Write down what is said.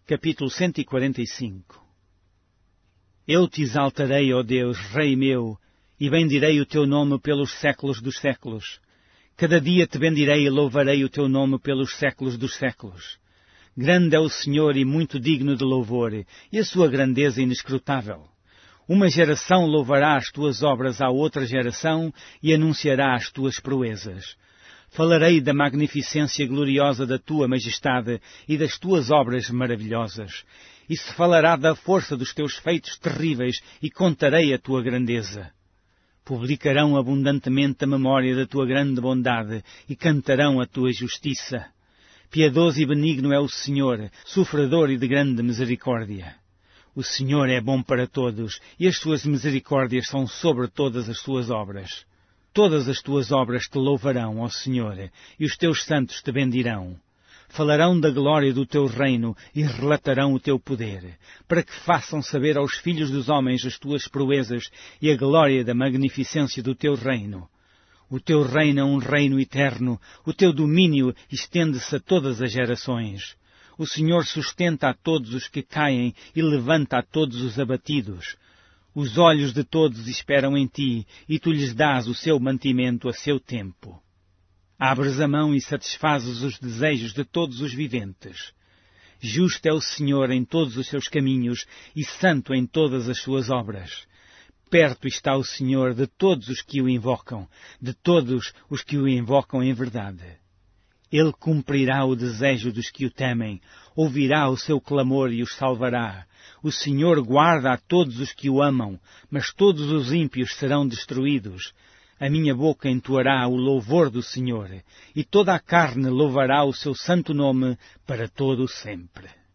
Capítulo 145. Eu te exaltarei, ó Deus, Rei meu, e bendirei o teu nome pelos séculos dos séculos. Cada dia te bendirei e louvarei o teu nome pelos séculos dos séculos. Grande é o Senhor e muito digno de louvor, e a sua grandeza inescrutável. Uma geração louvará as tuas obras à outra geração e anunciará as tuas proezas. Falarei da magnificência gloriosa da tua majestade e das tuas obras maravilhosas. E se falará da força dos teus feitos terríveis e contarei a tua grandeza. Publicarão abundantemente a memória da tua grande bondade e cantarão a tua justiça. Piedoso e benigno é o Senhor, sofredor e de grande misericórdia. O Senhor é bom para todos e as suas misericórdias são sobre todas as suas obras. Todas as tuas obras te louvarão, ó Senhor, e os teus santos te bendirão. Falarão da glória do teu reino e relatarão o teu poder, para que façam saber aos filhos dos homens as tuas proezas e a glória da magnificência do teu reino. O teu reino é um reino eterno, o teu domínio estende-se a todas as gerações. O Senhor sustenta a todos os que caem e levanta a todos os abatidos. Os olhos de todos esperam em ti, e tu lhes dás o seu mantimento a seu tempo. Abres a mão e satisfazes os desejos de todos os viventes. Justo é o Senhor em todos os seus caminhos, e santo em todas as suas obras. Perto está o Senhor de todos os que o invocam, de todos os que o invocam em verdade. Ele cumprirá o desejo dos que o temem, ouvirá o seu clamor e os salvará. O Senhor guarda a todos os que o amam, mas todos os ímpios serão destruídos. A minha boca entoará o louvor do Senhor, e toda a carne louvará o seu santo nome para todo o sempre.